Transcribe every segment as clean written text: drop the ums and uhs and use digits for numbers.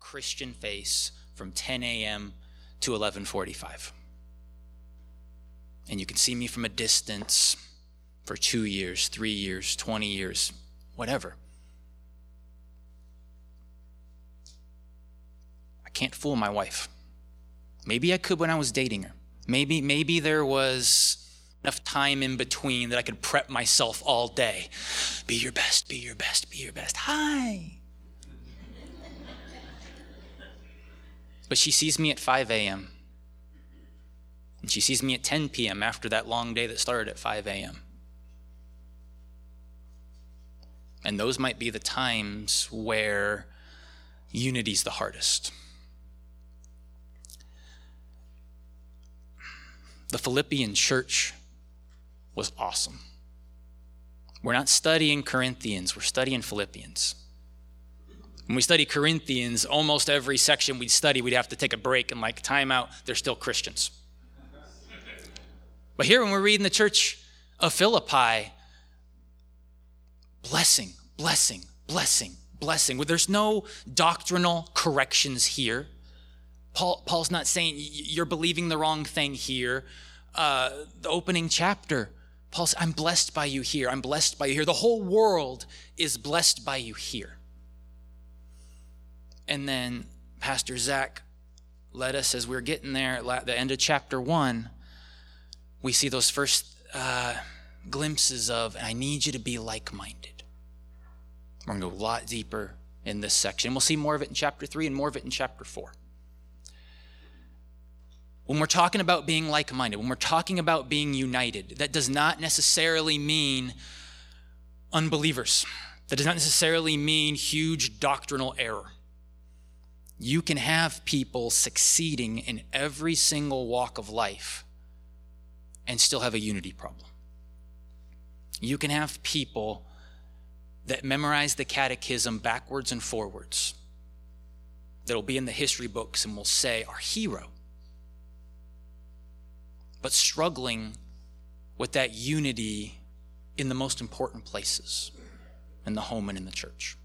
Christian face from 10 a.m. to 11:45. And you can see me from a distance for 2 years, 3 years, 20 years, whatever. I can't fool my wife. Maybe I could when I was dating her. Maybe there was enough time in between that I could prep myself all day. Be your best, be your best, be your best. Hi. But she sees me at 5 a.m. And she sees me at 10 p.m. after that long day that started at 5 a.m. And those might be the times where unity's the hardest. The Philippian church was awesome. We're not studying Corinthians, we're studying Philippians. When we study Corinthians, almost every section we'd study, we'd have to take a break and time out. They're still Christians. But here when we're reading the church of Philippi, blessing, blessing, blessing, blessing. There's no doctrinal corrections here. Paul's not saying you're believing the wrong thing here. The opening chapter, Paul says, I'm blessed by you here. I'm blessed by you here. The whole world is blessed by you here. And then Pastor Zach led us as we're getting there at the end of chapter 1. We see those first glimpses of, I need you to be like-minded. We're going to go a lot deeper in this section. We'll see more of it in chapter 3 and more of it in chapter 4. When we're talking about being like-minded, when we're talking about being united, that does not necessarily mean unbelievers. That does not necessarily mean huge doctrinal error. You can have people succeeding in every single walk of life and still have a unity problem. You can have people that memorize the catechism backwards and forwards, that'll be in the history books and will say, our hero, but struggling with that unity in the most important places, in the home and in the church.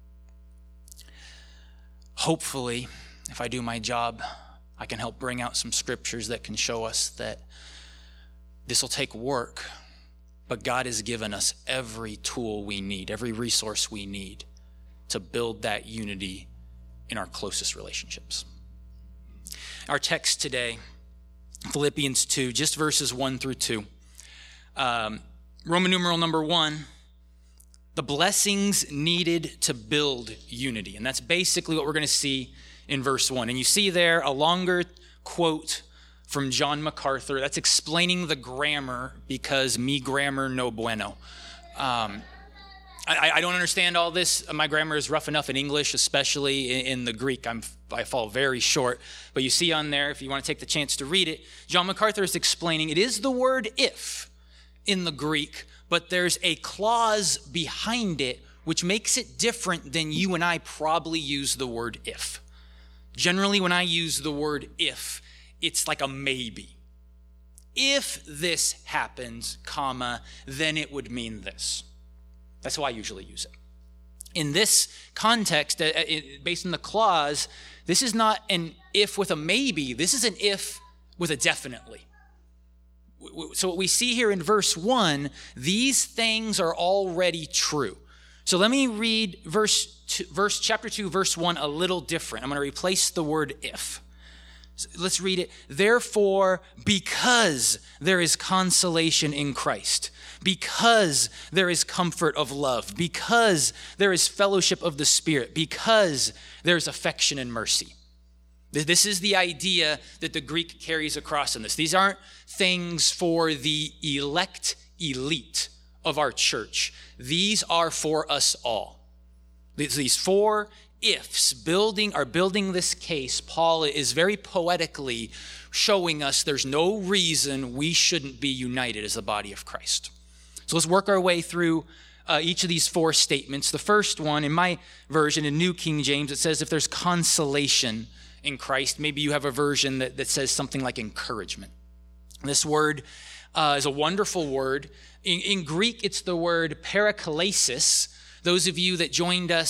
Hopefully, if I do my job, I can help bring out some scriptures that can show us that this will take work, but God has given us every tool we need, every resource we need to build that unity in our closest relationships. Our text today, Philippians 2, just verses 1 through 2. Roman numeral number 1, the blessings needed to build unity. And that's basically what we're going to see in verse 1. And you see there a longer quote from John MacArthur. That's explaining the grammar because me grammar no bueno. I don't understand all this. My grammar is rough enough in English, especially in the Greek. I fall very short. But you see on there, if you want to take the chance to read it, John MacArthur is explaining it is the word if in the Greek, but there's a clause behind it which makes it different than you and I probably use the word if. Generally, when I use the word if, it's like a maybe. If this happens, comma, then it would mean this. That's how I usually use it. In this context, based on the clause, this is not an if with a maybe. This is an if with a definitely. So what we see here in verse 1, these things are already true. So let me read chapter 2, verse 1 a little different. I'm going to replace the word if. Let's read it. Therefore, because there is consolation in Christ, because there is comfort of love, because there is fellowship of the Spirit, because there's affection and mercy. This is the idea that the Greek carries across in this. These aren't things for the elite of our church. These are for us all. These four ifs are building this case. Paul is very poetically showing us there's no reason we shouldn't be united as the body of Christ. So let's work our way through each of these four statements. The first one, in my version, in New King James, it says if there's consolation in Christ. Maybe you have a version that says something like encouragement. This word is a wonderful word. In Greek, it's the word paraklesis. Those of you that joined us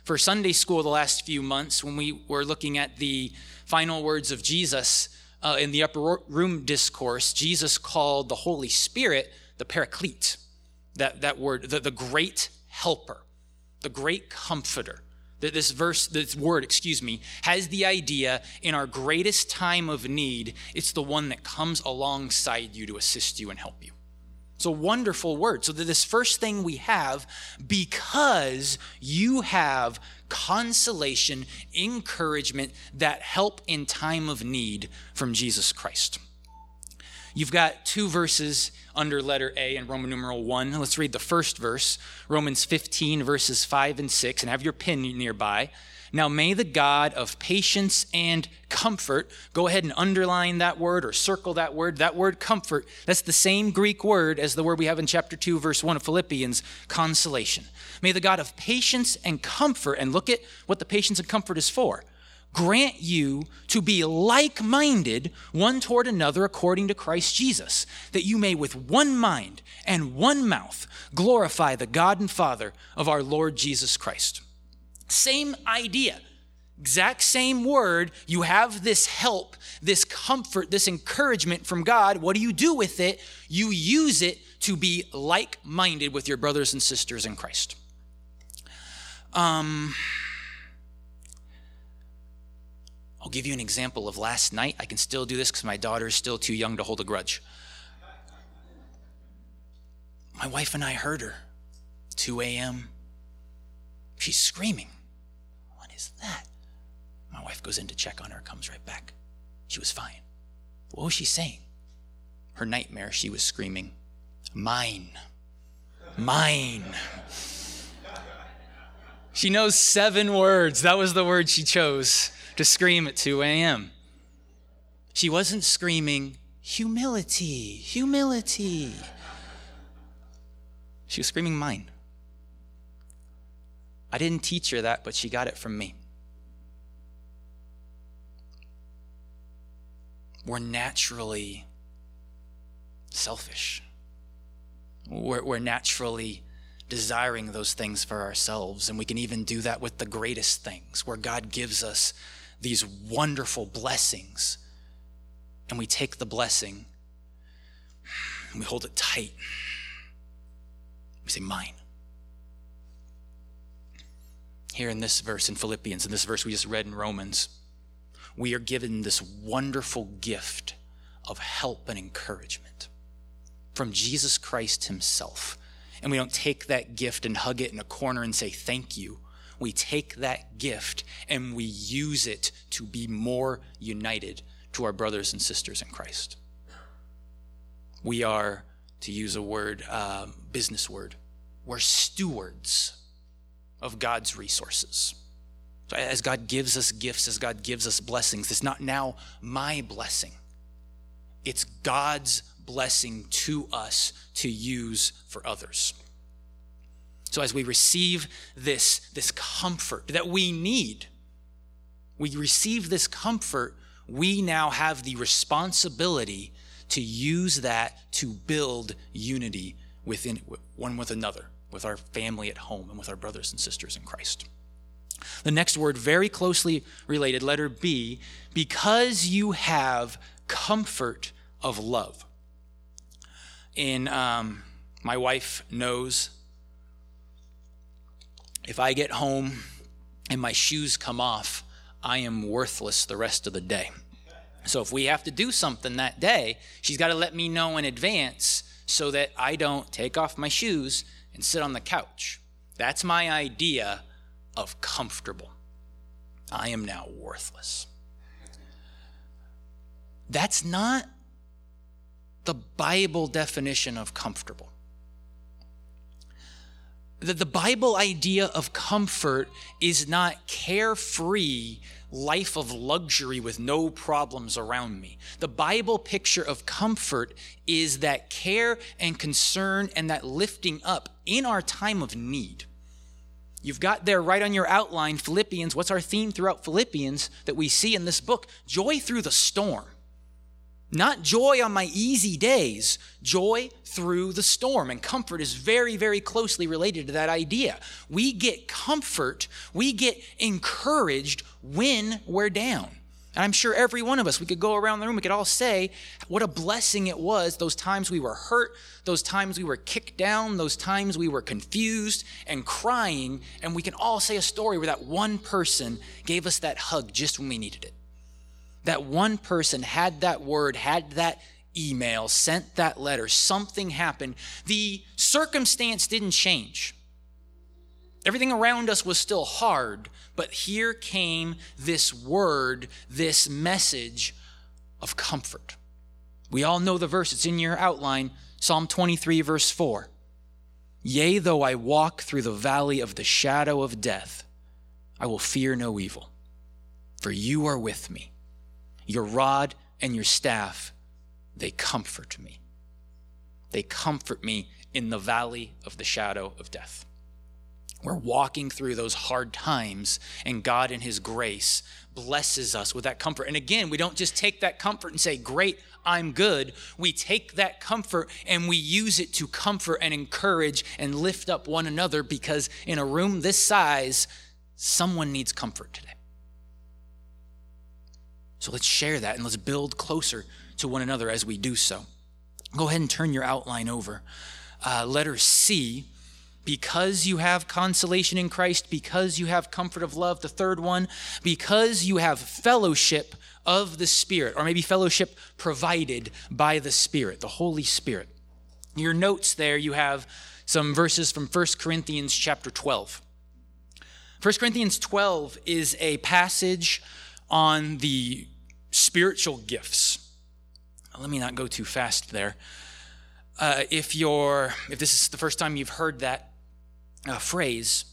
For Sunday school the last few months, when we were looking at the final words of Jesus in the upper room discourse, Jesus called the Holy Spirit the Paraclete, that word, the great helper, the great comforter. This word, has the idea in our greatest time of need, it's the one that comes alongside you to assist you and help you. It's a wonderful word. So this first thing we have, because you have consolation, encouragement, that help in time of need from Jesus Christ. You've got two verses under letter A in Roman numeral 1. Let's read the first verse, Romans 15, verses 5 and 6, and have your pen nearby. Now may the God of patience and comfort, go ahead and underline that word or circle that word comfort, that's the same Greek word as the word we have in chapter 2, verse 1 of Philippians, consolation. May the God of patience and comfort, and look at what the patience and comfort is for, grant you to be like-minded one toward another according to Christ Jesus, that you may with one mind and one mouth glorify the God and Father of our Lord Jesus Christ. Same idea, exact same word. You have this help, this comfort, this encouragement from God. What do you do with it? You use it to be like-minded with your brothers and sisters in Christ. I'll give you an example of last night. I can still do this because my daughter is still too young to hold a grudge. My wife and I heard her, 2 a.m. She's screaming. What is that? My wife goes in to check on her, comes right back. She was fine. What was she saying? Her nightmare, she was screaming, mine, mine. She knows 7 words. That was the word she chose to scream at 2 a.m. She wasn't screaming, humility, humility. She was screaming mine. I didn't teach her that, but she got it from me. We're naturally selfish. We're naturally desiring those things for ourselves, and we can even do that with the greatest things, where God gives us these wonderful blessings, and we take the blessing and we hold it tight. We say, mine. Here in this verse in Philippians, in this verse we just read in Romans, we are given this wonderful gift of help and encouragement from Jesus Christ himself. And we don't take that gift and hug it in a corner and say thank you. We take that gift and we use it to be more united to our brothers and sisters in Christ. We are, to use a word, business word, we're stewards of God's resources. So as God gives us gifts, as God gives us blessings, it's not now my blessing. It's God's blessing to us to use for others. So as we receive this comfort that we need, we receive this comfort, we now have the responsibility to use that to build unity within one with another, with our family at home and with our brothers and sisters in Christ. The next word, very closely related, letter B, because you have comfort of love. My wife knows if I get home and my shoes come off, I am worthless the rest of the day. So if we have to do something that day, she's got to let me know in advance so that I don't take off my shoes and sit on the couch. That's my idea of comfortable. I am now worthless. That's not the Bible definition of comfortable. The Bible idea of comfort is not carefree life of luxury with no problems around me. The Bible picture of comfort is that care and concern and that lifting up in our time of need. You've got there right on your outline, Philippians. What's our theme throughout Philippians that we see in this book? Joy through the storm. Not joy on my easy days, joy through the storm. And comfort is very, very closely related to that idea. We get comfort, we get encouraged when we're down. And I'm sure every one of us, we could go around the room, we could all say what a blessing it was, those times we were hurt, those times we were kicked down, those times we were confused and crying, and we can all say a story where that one person gave us that hug just when we needed it. That one person had that word, had that email, sent that letter, something happened. The circumstance didn't change. Everything around us was still hard, but here came this word, this message of comfort. We all know the verse, it's in your outline, Psalm 23, verse 4. Yea, though I walk through the valley of the shadow of death, I will fear no evil, for you are with me. Your rod and your staff, they comfort me. They comfort me in the valley of the shadow of death. We're walking through those hard times, and God in his grace blesses us with that comfort. And again, we don't just take that comfort and say, great, I'm good. We take that comfort and we use it to comfort and encourage and lift up one another, because in a room this size, someone needs comfort today. So let's share that and let's build closer to one another as we do so. Go ahead and turn your outline over. Letter C, because you have consolation in Christ, because you have comfort of love. The third one, because you have fellowship of the Spirit, or maybe fellowship provided by the Spirit, the Holy Spirit. Your notes there, you have some verses from 1 Corinthians chapter 12. 1 Corinthians 12 is a passage on the spiritual gifts. Let me not go too fast there. If this is the first time you've heard that phrase,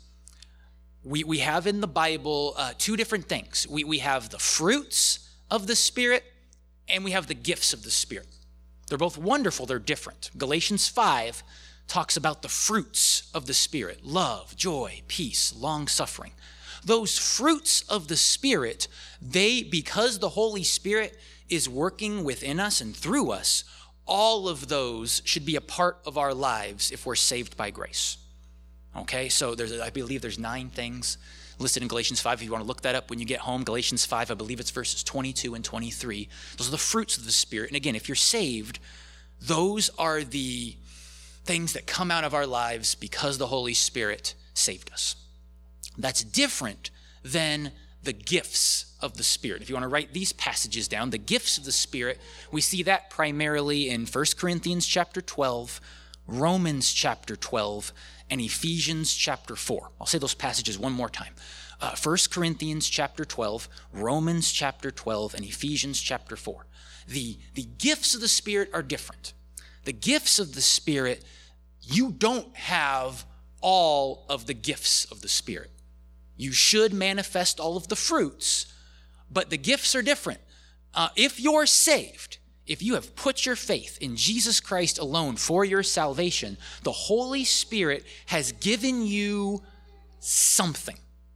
we have in the Bible two different things. We have the fruits of the Spirit and we have the gifts of the Spirit. They're both wonderful, they're different. Galatians 5 talks about the fruits of the Spirit: love, joy, peace, long-suffering. Those fruits of the Spirit, because the Holy Spirit is working within us and through us, all of those should be a part of our lives if we're saved by grace. Okay, so I believe there's 9 things listed in Galatians 5. If you want to look that up when you get home, Galatians 5, I believe it's verses 22 and 23. Those are the fruits of the Spirit. And again, if you're saved, those are the things that come out of our lives because the Holy Spirit saved us. That's different than the gifts of the Spirit. If you want to write these passages down, the gifts of the Spirit, we see that primarily in 1 Corinthians chapter 12, Romans chapter 12, and Ephesians chapter 4. I'll say those passages one more time. 1 Corinthians chapter 12, Romans chapter 12, and Ephesians chapter 4. The gifts of the Spirit are different. The gifts of the Spirit, you don't have all of the gifts of the Spirit. You should manifest all of the fruits, but the gifts are different. If you're saved, if you have put your faith in Jesus Christ alone for your salvation, the Holy Spirit has given you something.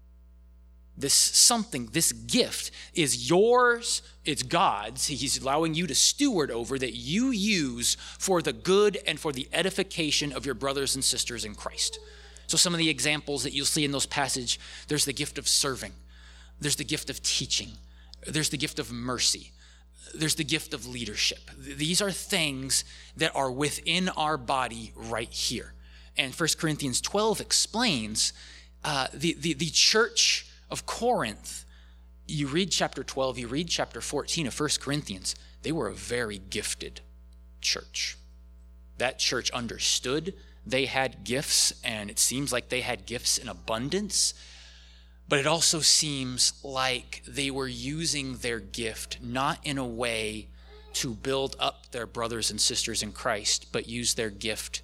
This gift is yours, it's God's. He's allowing you to steward over, that you use for the good and for the edification of your brothers and sisters in Christ. So some of the examples that you'll see in those passages, there's the gift of serving, there's the gift of teaching, there's the gift of mercy, there's the gift of leadership. These are things that are within our body right here. And 1 Corinthians 12 explains the church of Corinth. You read chapter 12, you read chapter 14 of 1 Corinthians, they were a very gifted church. That church understood they had gifts, and it seems like they had gifts in abundance, but it also seems like they were using their gift not in a way to build up their brothers and sisters in Christ, but use their gift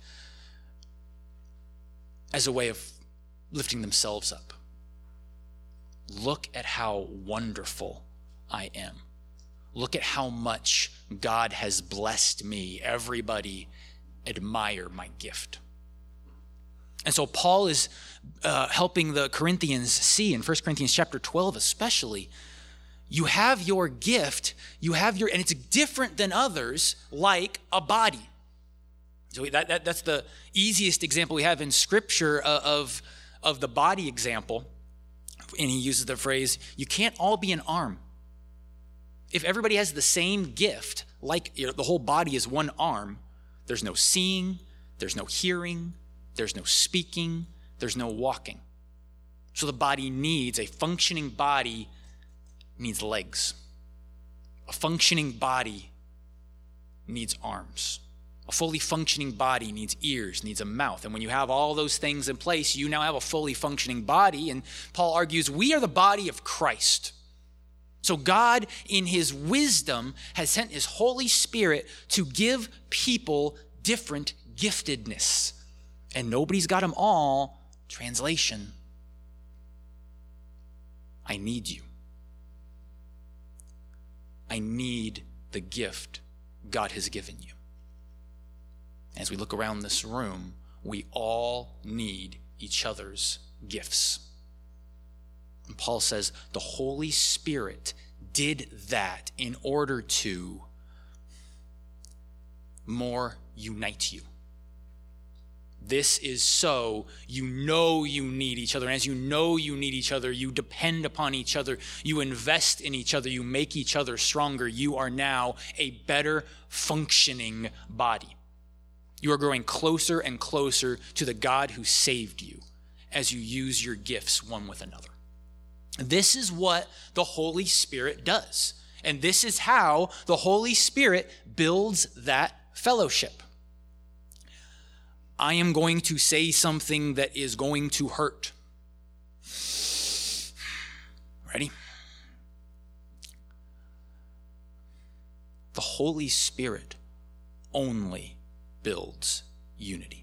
as a way of lifting themselves up. Look at how wonderful I am. Look at how much God has blessed me. Everybody admire my gift. And so Paul is helping the Corinthians see in 1 Corinthians chapter 12 especially, You have your gift, and it's different than others, like a body. So that's the easiest example we have in Scripture of the body example. And he uses the phrase, you can't all be an arm. If everybody has the same gift, like the whole body is one arm, there's no seeing, there's no hearing, there's no speaking, there's no walking. So the body needs, a functioning body needs legs. A functioning body needs arms. A fully functioning body needs ears, needs a mouth. And when you have all those things in place, you now have a fully functioning body. And Paul argues, we are the body of Christ. So God, in his wisdom, has sent his Holy Spirit to give people different giftedness. And nobody's got them all. Translation, I need you. I need the gift God has given you. As we look around this room, we all need each other's gifts. And Paul says the Holy Spirit did that in order to more unite you. This is so you know you need each other. And as you know you need each other, you depend upon each other, you invest in each other, you make each other stronger. You are now a better functioning body. You are growing closer and closer to the God who saved you as you use your gifts one with another. This is what the Holy Spirit does. And this is how the Holy Spirit builds that fellowship. I am going to say something that is going to hurt. Ready? The Holy Spirit only builds unity.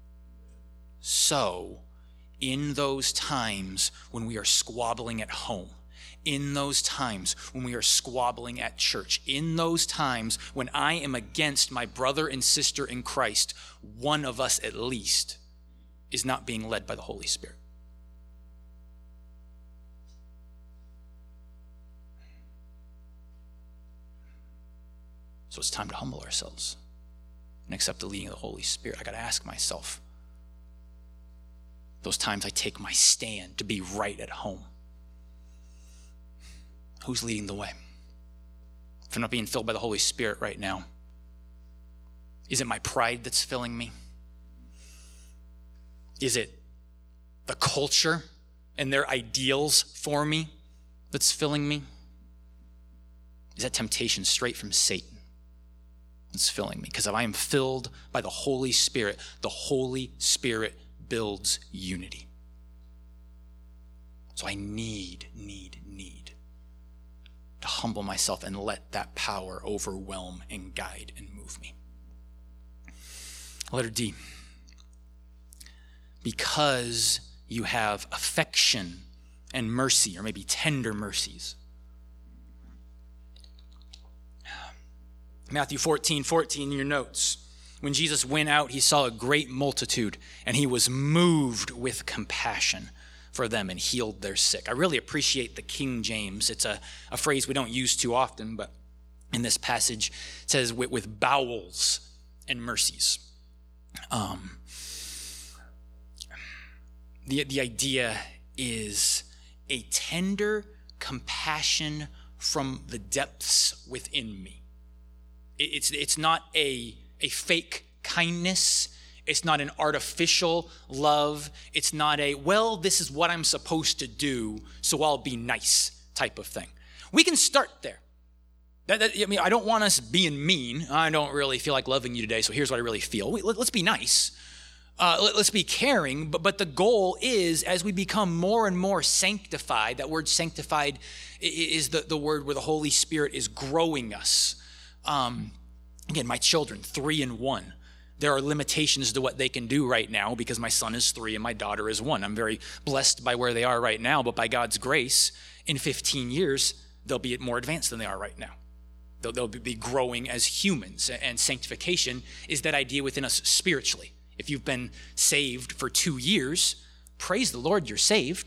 So, in those times when we are squabbling at home, in those times when we are squabbling at church, in those times when I am against my brother and sister in Christ, one of us at least is not being led by the Holy Spirit. So it's time to humble ourselves and accept the leading of the Holy Spirit. I got to ask myself, those times I take my stand to be right at home, who's leading the way? If I'm not being filled by the Holy Spirit right now, is it my pride that's filling me? Is it the culture and their ideals for me that's filling me? Is that temptation straight from Satan that's filling me? Because if I am filled by the Holy Spirit builds unity. So I need to humble myself and let that power overwhelm and guide and move me. Letter D. Because you have affection and mercy, or maybe tender mercies. Matthew 14:14 in your notes. When Jesus went out, he saw a great multitude, and he was moved with compassion for them and healed their sick. I really appreciate the King James. It's a phrase we don't use too often, but in this passage it says with bowels and mercies. The idea is a tender compassion from the depths within me. It's not a fake kindness. It's not an artificial love. It's not a, well, this is what I'm supposed to do, so I'll be nice type of thing. We can start there. I don't want us being mean. I don't really feel like loving you today, so here's what I really feel. Let's be nice. Let's be caring, but the goal is, as we become more and more sanctified, that word sanctified is the word where the Holy Spirit is growing us. Again, my children, 3 and 1. There are limitations to what they can do right now because my son is 3 and my daughter is 1. I'm very blessed by where they are right now, but by God's grace, in 15 years, they'll be more advanced than they are right now. They'll be growing as humans, and sanctification is that idea within us spiritually. If you've been saved for 2 years, praise the Lord, you're saved,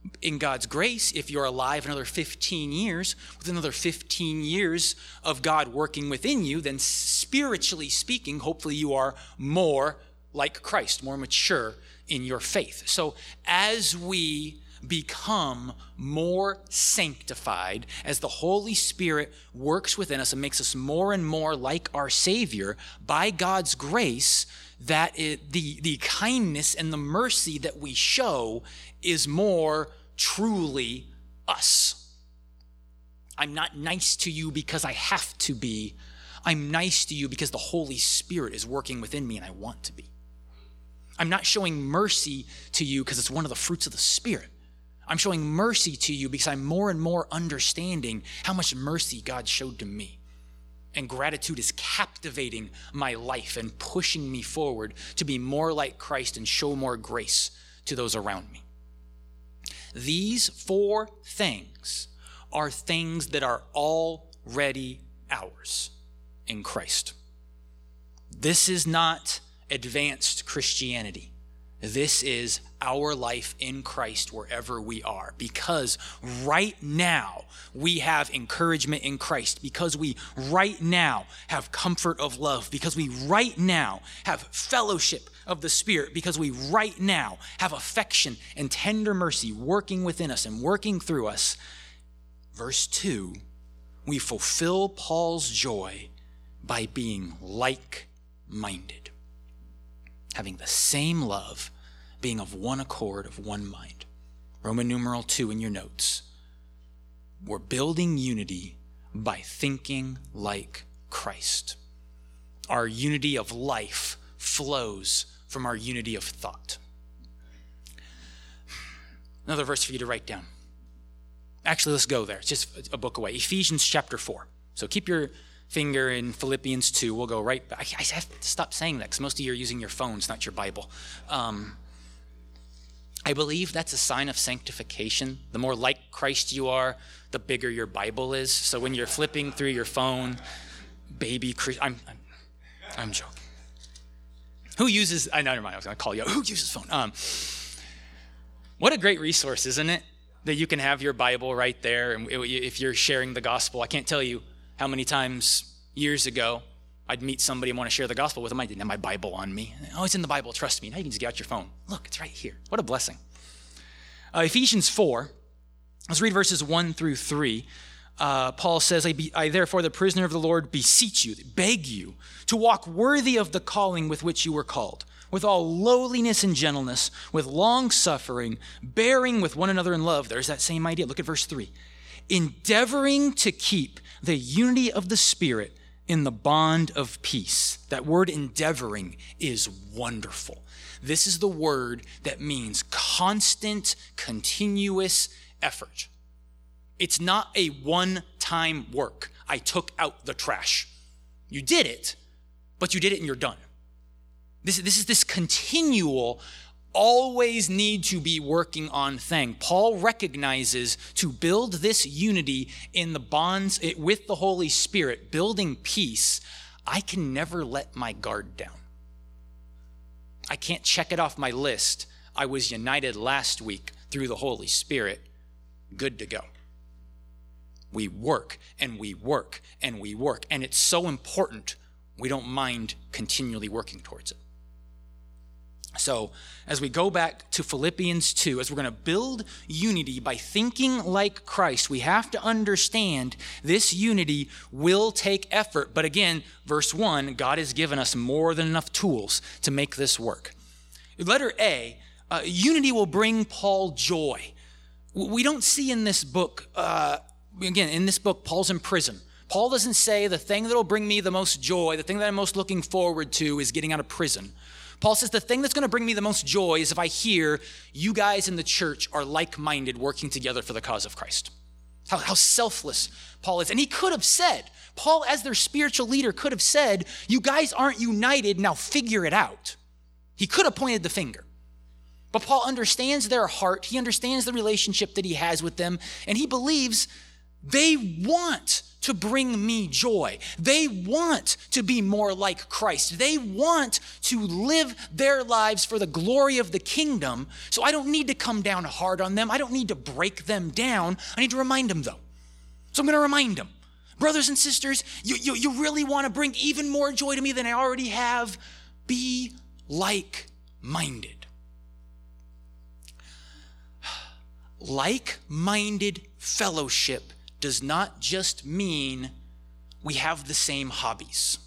in God's grace, if you're alive another 15 years, with another 15 years of God working within you, then spiritually speaking, hopefully you are more like Christ, more mature in your faith. So as we become more sanctified, as the Holy Spirit works within us and makes us more and more like our Savior, by God's grace, the kindness and the mercy that we show is more truly us. I'm not nice to you because I have to be. I'm nice to you because the Holy Spirit is working within me and I want to be. I'm not showing mercy to you because it's one of the fruits of the Spirit. I'm showing mercy to you because I'm more and more understanding how much mercy God showed to me. And gratitude is captivating my life and pushing me forward to be more like Christ and show more grace to those around me. These 4 things are things that are already ours in Christ. This is not advanced Christianity. This is our life in Christ wherever we are, because right now we have encouragement in Christ, because we right now have comfort of love, because we right now have fellowship of the Spirit, because we right now have affection and tender mercy working within us and working through us. Verse 2, we fulfill Paul's joy by being like-minded, having the same love, being of one accord, of one mind. Roman numeral 2 in your notes. We're building unity by thinking like Christ. Our unity of life flows from our unity of thought. Another verse for you to write down. Actually, let's go there. It's just a book away. Ephesians chapter 4. So keep your finger in Philippians 2. We'll go right back. I have to stop saying that because most of you are using your phones, not your Bible. I believe that's a sign of sanctification. The more like Christ you are, the bigger your Bible is. So when you're flipping through your phone, baby Christ, I'm joking. Who uses, never mind, I was going to call you out. Who uses phone? What a great resource, isn't it? That you can have your Bible right there. And if you're sharing the gospel, I can't tell you how many times years ago I'd meet somebody and want to share the gospel with them. I didn't have my Bible on me. Oh, it's in the Bible. Trust me. Now you can just get out your phone. Look, it's right here. What a blessing. Ephesians 4. Let's read verses 1 through 3. Paul says, I therefore, the prisoner of the Lord, beseech you, beg you, to walk worthy of the calling with which you were called, with all lowliness and gentleness, with long suffering, bearing with one another in love. There's that same idea. Look at verse 3. Endeavoring to keep the unity of the Spirit in the bond of peace. That word endeavoring is wonderful. This is the word that means constant, continuous effort. It's not a one-time work. I took out the trash. You did it, but you did it and you're done. This is this continual, always need to be working on thing. Paul recognizes to build this unity in the bonds with the Holy Spirit, building peace, I can never let my guard down. I can't check it off my list. I was united last week through the Holy Spirit. Good to go. We work and we work and we work. And it's so important, we don't mind continually working towards it. So as we go back to Philippians 2, as we're going to build unity by thinking like Christ, we have to understand this unity will take effort. But again, verse 1, God has given us more than enough tools to make this work. Letter A, unity will bring Paul joy. We don't see in this book, in this book, Paul's in prison. Paul doesn't say the thing that will bring me the most joy, the thing that I'm most looking forward to is getting out of prison. Paul says the thing that's going to bring me the most joy is if I hear you guys in the church are like-minded working together for the cause of Christ. How selfless Paul is. And he could have said, Paul as their spiritual leader could have said, you guys aren't united, now figure it out. He could have pointed the finger. But Paul understands their heart. He understands the relationship that he has with them. And he believes they want to bring me joy. They want to be more like Christ. They want to live their lives for the glory of the kingdom. So I don't need to come down hard on them. I don't need to break them down. I need to remind them though. So I'm going to remind them. Brothers and sisters, you really want to bring even more joy to me than I already have? Be like-minded. Like-minded fellowship does not just mean we have the same hobbies.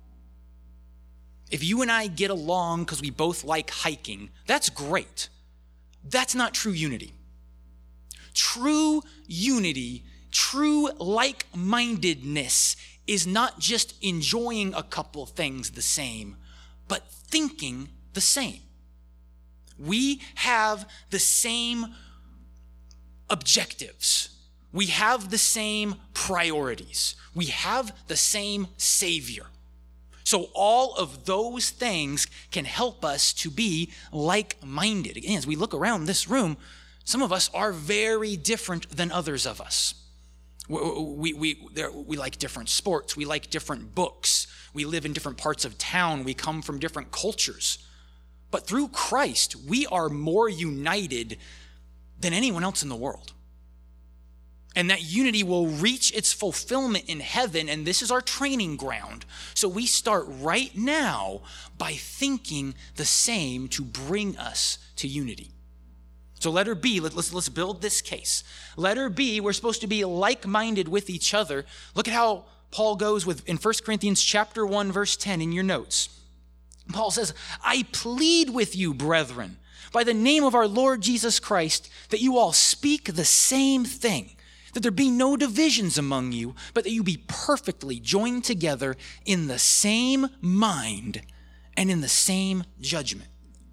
If you and I get along because we both like hiking, that's great. That's not true unity. True unity, true like-mindedness is not just enjoying a couple things the same, but thinking the same. We have the same objectives. We have the same priorities. We have the same Savior. So all of those things can help us to be like-minded. Again, as we look around this room, some of us are very different than others of us. We like different sports. We like different books. We live in different parts of town. We come from different cultures. But through Christ, we are more united than anyone else in the world. And that unity will reach its fulfillment in heaven, and this is our training ground. So we start right now by thinking the same to bring us to unity. So letter B, let's build this case. Letter B, we're supposed to be like-minded with each other. Look at how Paul goes in 1 Corinthians chapter 1, verse 10 in your notes. Paul says, I plead with you, brethren, by the name of our Lord Jesus Christ, that you all speak the same thing, that there be no divisions among you, but that you be perfectly joined together in the same mind and in the same judgment.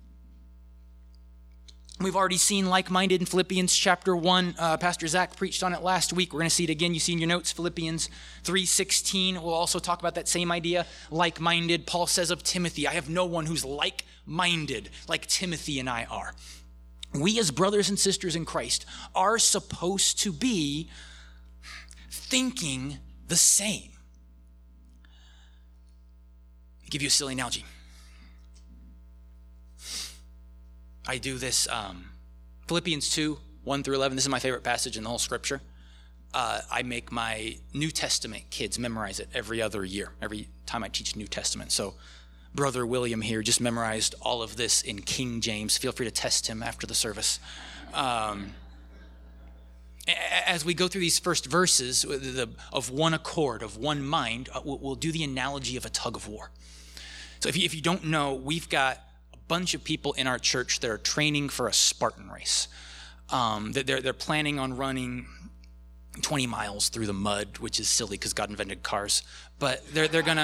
We've already seen like-minded in Philippians chapter 1. Pastor Zach preached on it last week. We're going to see it again. You see in your notes, Philippians 3:16. We'll also talk about that same idea, like-minded. Paul says of Timothy, I have no one who's like-minded like Timothy and I are. We as brothers and sisters in Christ are supposed to be thinking the same. I'll give you a silly analogy. I do this, Philippians 2, 1 through 11. This is my favorite passage in the whole scripture. I make my New Testament kids memorize it every other year, every time I teach New Testament. So Brother William here just memorized all of this in King James. Feel free to test him after the service. As we go through these first verses of one accord, of one mind, we'll do the analogy of a tug of war. So if you don't know, we've got a bunch of people in our church that are training for a Spartan race. They're planning on running 20 miles through the mud, which is silly because God invented cars. But they're gonna...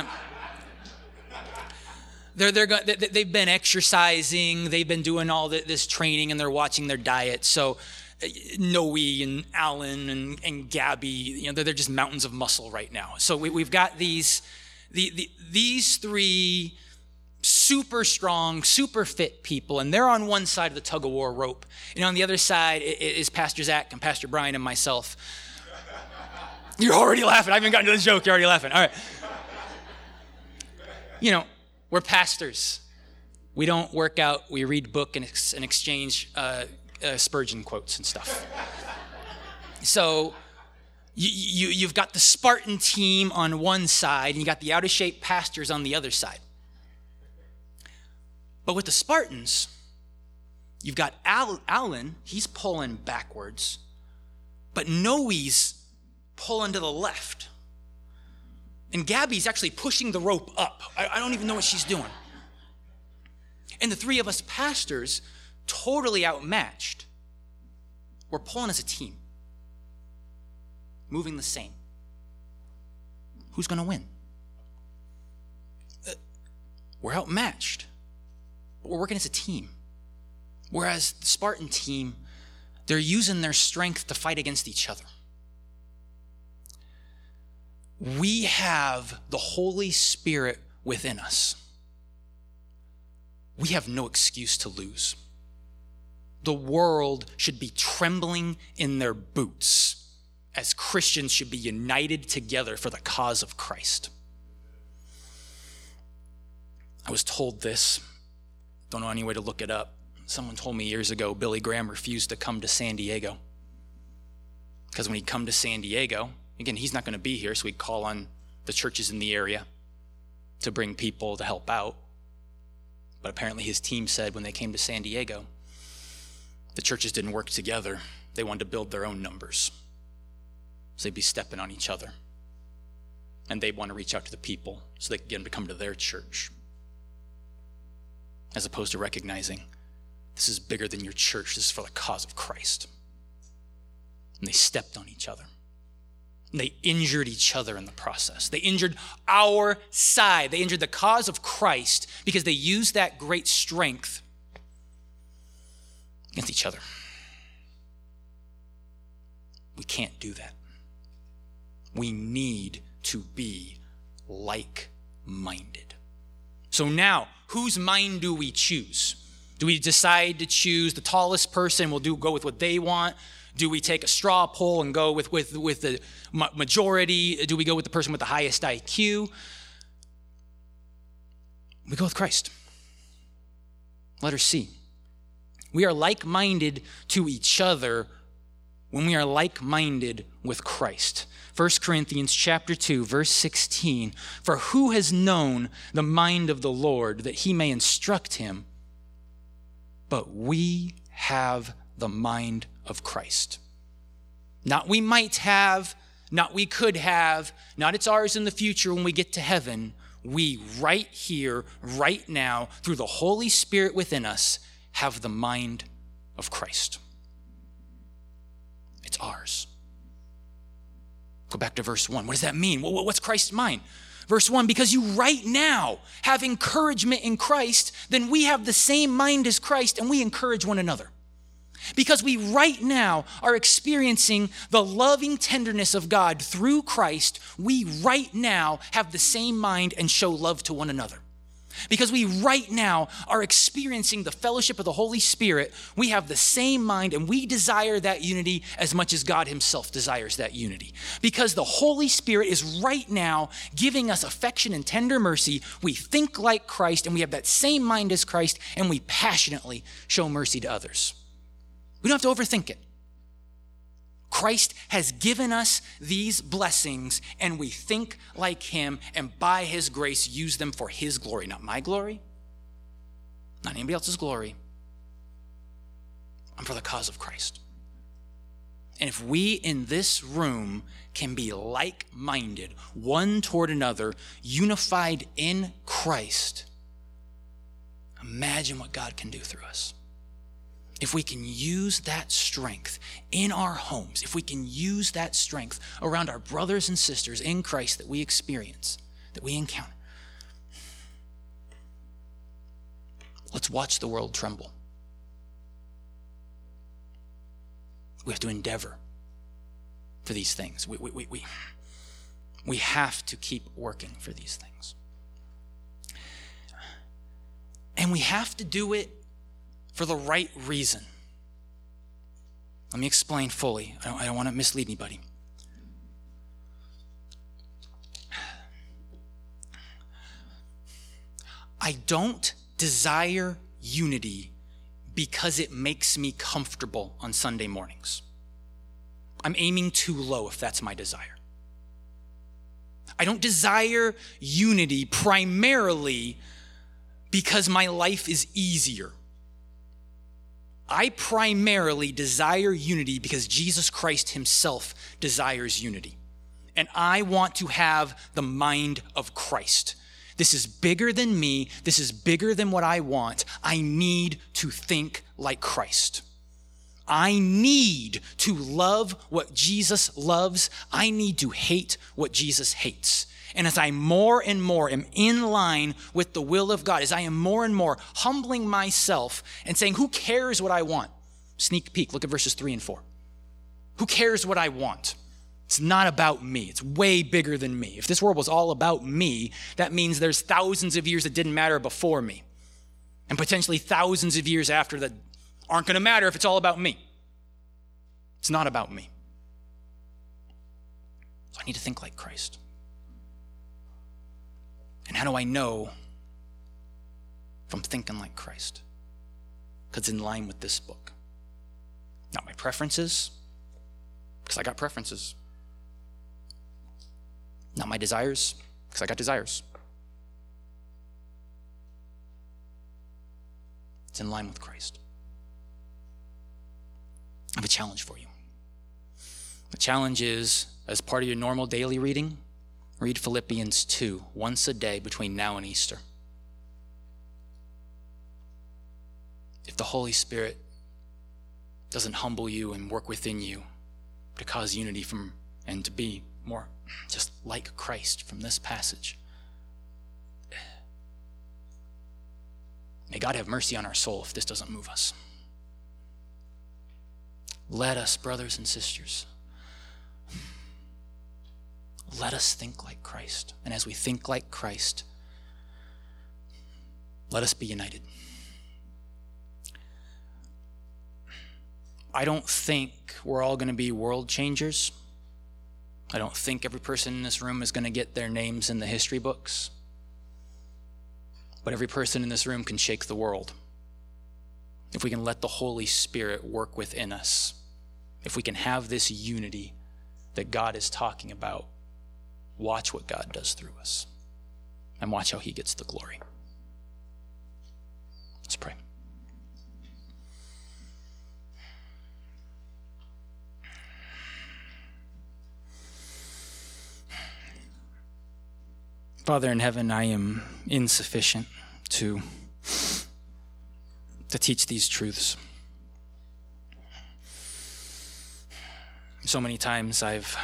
They've been exercising, they've been doing all this training, and they're watching their diet. So Noe and Alan and Gabby, they're just mountains of muscle right now. So we've got these three super strong, super fit people, and they're on one side of the tug of war rope. And on the other side is Pastor Zach and Pastor Brian and myself. You're already laughing. I haven't gotten to this joke. You're already laughing. All right. We're pastors. We don't work out. We read book and exchange Spurgeon quotes and stuff. So you've got the Spartan team on one side, and you got the out-of-shape pastors on the other side. But with the Spartans, you've got Alan. He's pulling backwards, but Noe's pulling to the left. And Gabby's actually pushing the rope up. I don't even know what she's doing. And the three of us pastors, totally outmatched, we're pulling as a team, moving the same. Who's going to win? We're outmatched, but we're working as a team. Whereas the Spartan team, they're using their strength to fight against each other. We have the Holy Spirit within us. We have no excuse to lose. The world should be trembling in their boots as Christians should be united together for the cause of Christ. I was told this, don't know any way to look it up. Someone told me years ago Billy Graham refused to come to San Diego. Because when he'd come to San Diego, again, he's not going to be here, so he'd call on the churches in the area to bring people to help out. But apparently his team said when they came to San Diego, the churches didn't work together. They wanted to build their own numbers. So they'd be stepping on each other. And they'd want to reach out to the people so they could get them to come to their church. As opposed to recognizing this is bigger than your church. This is for the cause of Christ. And they stepped on each other. And they injured each other in the process. They injured our side. They injured the cause of Christ because they used that great strength against each other. We can't do that. We need to be like-minded. So now, whose mind do we choose? Do we decide to choose the tallest person? We'll go with what they want. Do we take a straw poll and go with the majority? Do we go with the person with the highest IQ? We go with Christ. Letter C. We are like-minded to each other when we are like-minded with Christ. 1 Corinthians chapter 2, verse 16. For who has known the mind of the Lord that he may instruct him? But we have the mind of Christ. Not we might have, not we could have, not it's ours in the future when we get to heaven. We right here, right now, through the Holy Spirit within us, have the mind of Christ. It's ours. Go back to verse 1. What does that mean? What's Christ's mind? Verse 1, because you right now have encouragement in Christ, then we have the same mind as Christ and we encourage one another. Because we right now are experiencing the loving tenderness of God through Christ, we right now have the same mind and show love to one another. Because we right now are experiencing the fellowship of the Holy Spirit, we have the same mind and we desire that unity as much as God himself desires that unity. Because the Holy Spirit is right now giving us affection and tender mercy, we think like Christ and we have that same mind as Christ and we passionately show mercy to others. We don't have to overthink it. Christ has given us these blessings and we think like him and by his grace use them for his glory. Not my glory, not anybody else's glory. I'm for the cause of Christ. And if we in this room can be like-minded, one toward another, unified in Christ, imagine what God can do through us. If we can use that strength in our homes, if we can use that strength around our brothers and sisters in Christ that we experience, that we encounter, let's watch the world tremble. We have to endeavor for these things. We have to keep working for these things. And we have to do it for the right reason. Let me explain fully. I don't want to mislead anybody. I don't desire unity because it makes me comfortable on Sunday mornings. I'm aiming too low if that's my desire. I don't desire unity primarily because my life is easier. I primarily desire unity because Jesus Christ himself desires unity. And I want to have the mind of Christ. This is bigger than me. This is bigger than what I want. I need to think like Christ. I need to love what Jesus loves. I need to hate what Jesus hates. And as I more and more am in line with the will of God, as I am more and more humbling myself and saying, who cares what I want? Sneak peek, look at verses 3 and 4. Who cares what I want? It's not about me. It's way bigger than me. If this world was all about me, that means there's thousands of years that didn't matter before me. And potentially thousands of years after that aren't going to matter if it's all about me. It's not about me. So I need to think like Christ. And how do I know if I'm thinking like Christ? Because it's in line with this book. Not my preferences, because I got preferences. Not my desires, because I got desires. It's in line with Christ. I have a challenge for you. The challenge is, as part of your normal daily reading, read Philippians 2 once a day between now and Easter. If the Holy Spirit doesn't humble you and work within you to cause unity and to be more just like Christ from this passage, may God have mercy on our soul if this doesn't move us. Let us, brothers and sisters, let us think like Christ. And as we think like Christ, let us be united. I don't think we're all going to be world changers. I don't think every person in this room is going to get their names in the history books. But every person in this room can shake the world. If we can let the Holy Spirit work within us, if we can have this unity that God is talking about, watch what God does through us and watch how he gets the glory. Let's pray. Father in heaven, I am insufficient to teach these truths. So many times I've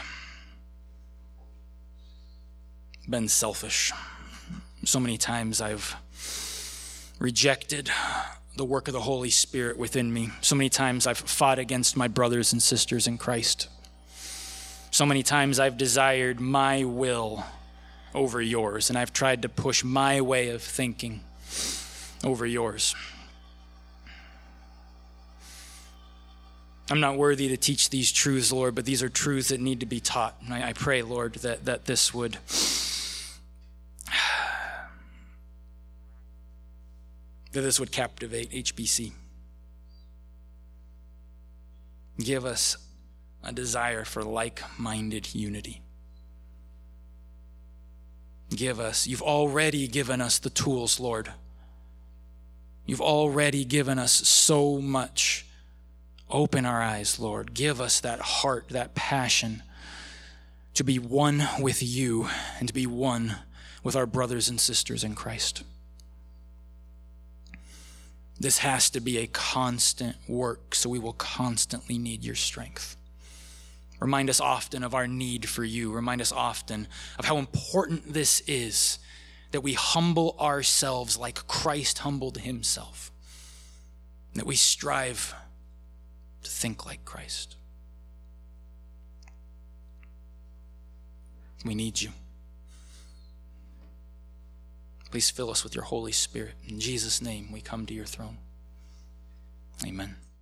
been selfish. So many times I've rejected the work of the Holy Spirit within me. So many times I've fought against my brothers and sisters in Christ. So many times I've desired my will over yours, and I've tried to push my way of thinking over yours. I'm not worthy to teach these truths, Lord, but these are truths that need to be taught. And I pray, Lord, that this would captivate HBC. Give us a desire for like-minded unity. You've already given us the tools, Lord. You've already given us so much. Open our eyes, Lord. Give us that heart, that passion to be one with you and to be one with our brothers and sisters in Christ. This has to be a constant work, so we will constantly need your strength. Remind us often of our need for you. Remind us often of how important this is, that we humble ourselves like Christ humbled himself, and that we strive to think like Christ. We need you. Please fill us with your Holy Spirit. In Jesus' name, we come to your throne. Amen.